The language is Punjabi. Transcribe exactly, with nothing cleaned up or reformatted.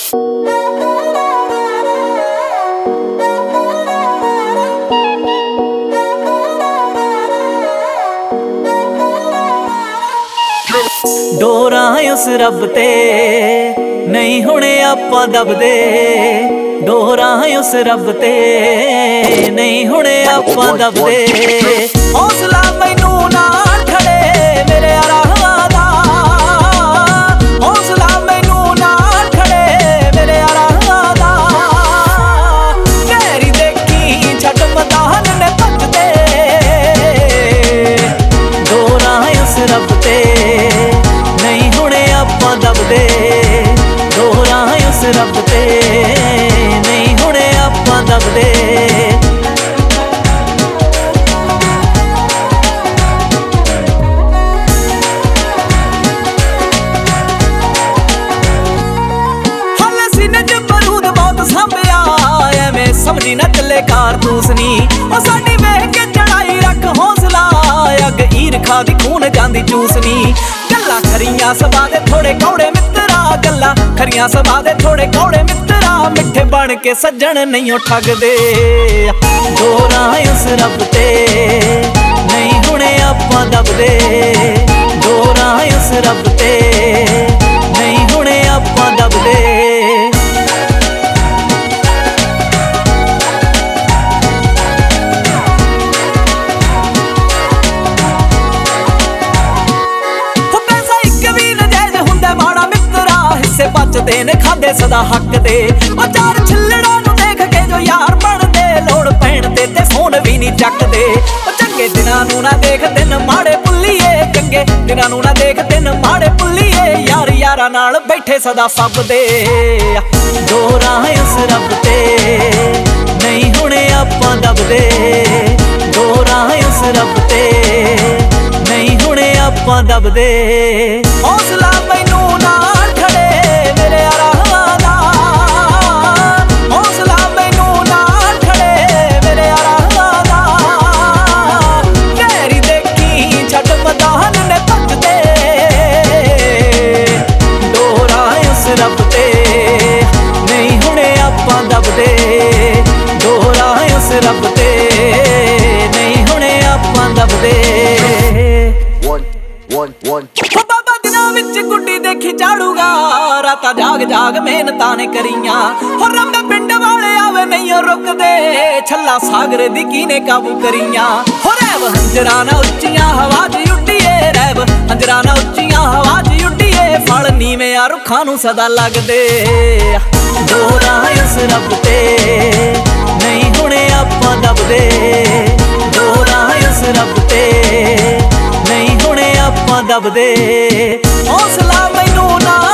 ਡੋਰਾਂ ਉਸ ਰੱਬ ਤੇ ਨਹੀਂ ਹੁਣੇ ਆਪਾਂ ਦਬਦੇ, ਡੋਰਾਂ ਉਸ ਰੱਬ ਤੇ ਨਹੀਂ ਹੁਣੇ ਆਪਾਂ ਦਬਦੇ। ਹੌਸਲਾ ਮੈਨੂੰ ਨਾ ਖੜੇ ਮੇਰੇ ਰਾਹਾਂ ਦਾ, ਹੌਸਲਾ ਮੈਨੂੰ ਨਾ ਖੜੇ ਮੇਰੇ ਰਾਹਾਂ ਦਾ। ਘੇਰੀ ਦੇਖੀ ਛੱਡ ਮੈਦਾਨ ਨੇ ਭੱਜਦੇ, ਡੋਰਾਂ ਉਸ ਰੱਬ ਤੇ ਨਹੀਂ ਹੁਣੇ ਆਪਾਂ ਦਬਦੇ, ਡੋਰਾਂ ਉਸ ਰੱਬ ਤੇ ਨਹੀਂ ਹੁਣੇ ਆਪਾਂ ਦਬਦੇ। ਹਾਲੇ ਸੀਨੇ 'ਚ ਬਰੂਦ ਬਹੁਤ ਸਾਂਭਿਆ, ਐਵੇਂ ਸਮਝੀ ਨਾ ਚੱਲੇ ਕਾਰਤੂਸ ਨੀ। ਉਹ ਸਾਡੀ ਵੇਖ ਕੇ ਚੜਾਈ ਰੱਖ ਹੌਸਲਾ, ਅੱਗ ਈਰਖਾ ਦੀ ਖੂਨ ਜਾਂਦੀ ਚੂਸਨੀ। ਗੱਲਾਂ ਖਰੀਆਂ ਸਭਾ ਦੇ ਥੋੜੇ ਕੌੜੇ ਮਿੱਤਰਾ, ਗੱਲਾਂ ਖਰੀਆਂ ਸਭਾ ਦੇ ਥੋੜੇ ਕੌੜੇ ਮਿੱਤਰਾ। ਮਿੱਠੇ ਬਣ ਕੇ ਸੱਜਣ ਨਹੀਂ ਉਹ ਠੱਗਦੇ, ਡੋਰਾਂ ਉਸ ਰੱਬ ਤੇ ਨਹੀਂ ਹੁਣੇ ਆਪਾਂ ਦਬਦੇ, ਡੋਰਾਂ ਉਸ ਰੱਬ ਤੇ ਨਹੀਂ ਹੁਣੇ ਆਪਾਂ ਦਬਦੇ। ਬਚਦੇ ਨੇ ਖਾਦੇ ਸਦਾ ਹੱਕ ਦੇ, ਉਹ ਚਾਰ ਛਿੱਲੜਾਂ ਨੂੰ ਦੇਖ ਕੇ ਜੋ ਯਾਰ ਬਣਦੇ। ਲੋੜ ਪੈਣ ਤੇ ਤੇ ਫੋਨ ਵੀ ਨਹੀਂ ਚੱਕਦੇ, ਉਹ ਚੰਗੇ ਦਿਨਾਂ ਨੂੰ ਨਾ ਦੇਖ ਦਿਨ ਮਾੜੇ ਭੁੱਲੀਏ, ਚੰਗੇ ਦਿਨਾਂ ਨੂੰ ਨਾ ਦੇਖ ਦਿਨ ਮਾੜੇ ਭੁੱਲੀਏ। ਯਾਰ ਯਾਰਾਂ ਨਾਲ ਬੈਠੇ ਸਦਾ ਸਭ ਦੇ, ਡੋਰਾਂ ਉਸ ਰੱਬ ਤੇ ਨਹੀਂ ਹੁਣੇ ਆਪਾਂ ਦਬਦੇ, ਡੋਰਾਂ ਉਸ ਰੱਬ ਤੇ ਨਹੀਂ ਹੁਣੇ ਆਪਾਂ ਦਬਦੇ। ਹੌਸਲਾ ਮੈਨੂੰ ਨਾ ਖੜੇ ਮੇਰੇ ਰਾਹਾਂ ਦਾ, ਹੌਸਲਾ ਮੈਨੂੰ ਨਾ ਖੜੇ ਮੇਰੇ ਰਾਹਾਂ ਦਾ। ਘੇਰੀ ਦੇਖੀ ਛੱਡ ਮੈਦਾਨ ਨੇ ਭੱਜਦੇ, ਡੋਰਾਂ ਉਸ ਰੱਬ ਤੇ ਨਹੀਂ ਹੁਣੇ ਆਪਾਂ ਦਬਦੇ, ਡੋਰਾਂ ਉਸ ਰੱਬ ਤੇ ਨਹੀਂ ਹੁਣੇ ਆਪਾਂ ਦਬਦੇ। ਬਾਬਾ ਦਿਨਾਂ ਵਿੱਚ ਗੁੱਡੀ ਦੇਖੀ ਝਾੜੂਗਾ, ਰਾਤਾਂ ਜਾਗ ਜਾਗ ਮਿਹਨਤਾਂ ਨੇ ਕਰੀਆਂ। ਹੋ ਰੰਬੇ ਪਿੰਡ ਵਾਲੇ ਆਵੇ ਨਹੀਂ ਰੁਕਦੇ, ਛੱਲਾ ਸਾਗਰ ਦੀ ਕੀਨੇ ਕਾਬੂ ਕਰੀਆਂ। ਹੋ ਰਹਿਬ ਹੰਜਰਾਂ ਨਾ ਉੱਚੀਆਂ ਹਵਾ 'ਚ ਉੱਡੀਏ, ਰਹਿਬ ਹੰਜਰਾਂ ਨਾ ਉੱਚੀਆਂ ਹਵਾ 'ਚ ਉੱਡੀਏ। ਫਲ ਨੀਵੇਂ ਆ ਰੁੱਖਾਂ ਨੂੰ ਸਦਾ ਲੱਗਦੇ, ਡੋਰਾਂ ਉਸ ਰੱਬ ਤੇ ਨਹੀਂ ਹੁਣੇ ਆਪਾਂ ਦਬਦੇ, ਡੋਰਾਂ ਉਸ ਰੱਬ ਤੇ ਨਹੀਂ ਹੁਣੇ ਆਪਾਂ ਦਬਦੇ। ਹੌਸਲਾ ਮੈਨੂੰ ਨਾ